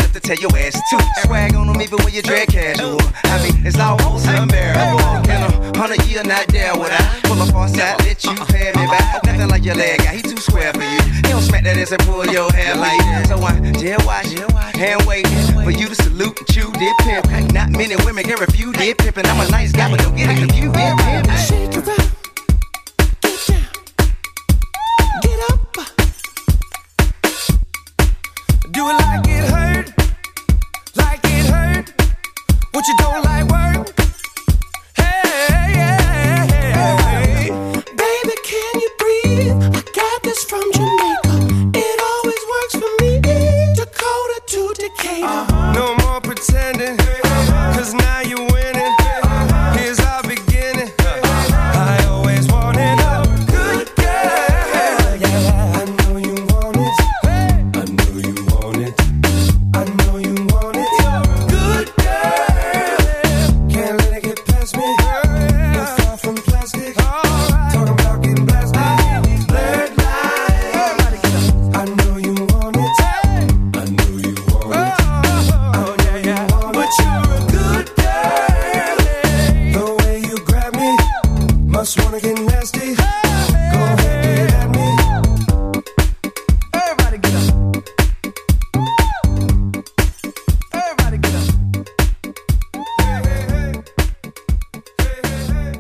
enough to tell your ass to swag on them even when you drag casual. I mean, it's almost unbearable. In 100 years, not there would I pull up on side, let you pay me back. Nothing like your leg guy, he too square for you. He don't smack that ass and pull your hair like that. So I just watch, hand wait for you to salute and chew dip pimp. Not many women can refuse dip pimp, and I'm a nice guy, but don't get it confused. Dip pimp. Shake it up, get down, get up. Do it like it hurt, like it hurt. What you don't like work? Hey, hey, hey, hey. Baby, can you breathe? I got this from Jamaica. It always works for me. Dakota to Decatur. No more pretending, 'cause now you're winning. Here's our beginning. I always wanted a good girl. Yeah, I know you want it. I know you want it. I know you want it. Good girl. Can't let it get past me. We're far from plastic. Talking about getting blasted. Blurred lines. I know you want it. I know you want it. Oh yeah, yeah. But you're a good girl. The way you grab me, must wanna get nasty. Go ahead, get at me. Everybody get up. Everybody get up. Hey, hey, hey. Hey, hey,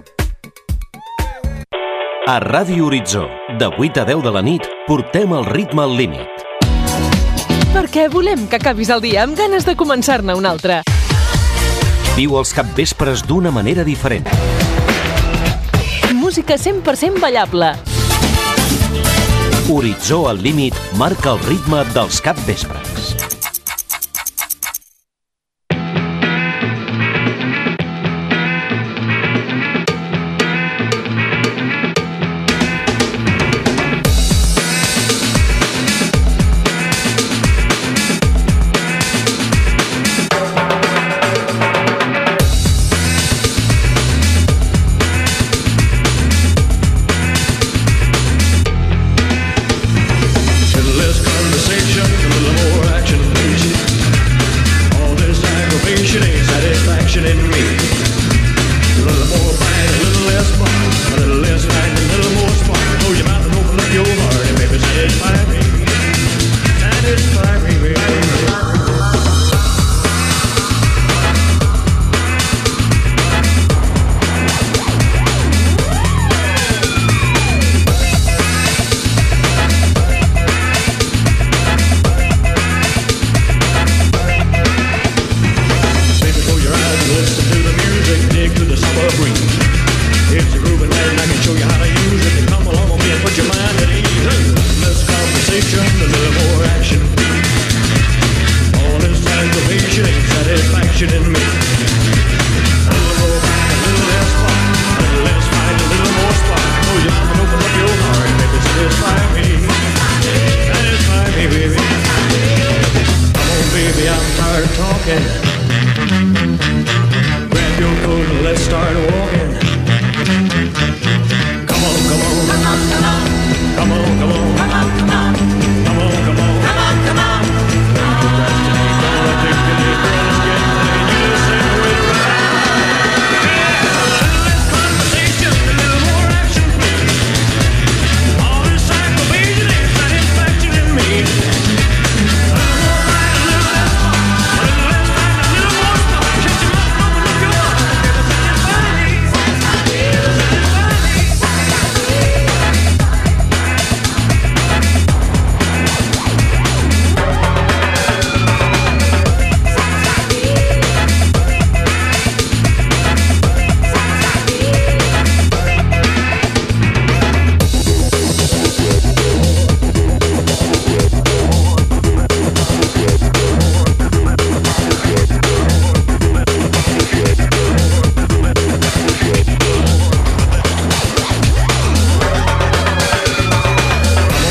hey. A Ràdio Horitzó, de 8 a 10 de la nit, portem el ritme al límit. Perquè volem que acabis el dia amb ganes de començar-ne un altre. Viu els capvespres d'una manera diferent. Música 100% ballable. Horitzó al límit marca el ritme dels capvespres.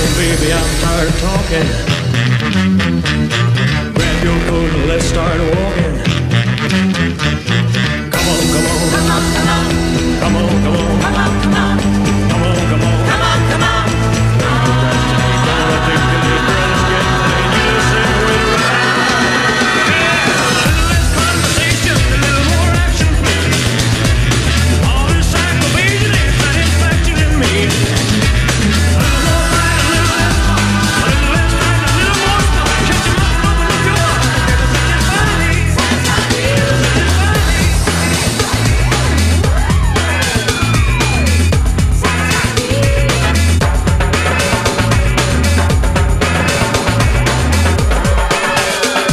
Grab your coat and let's start walking.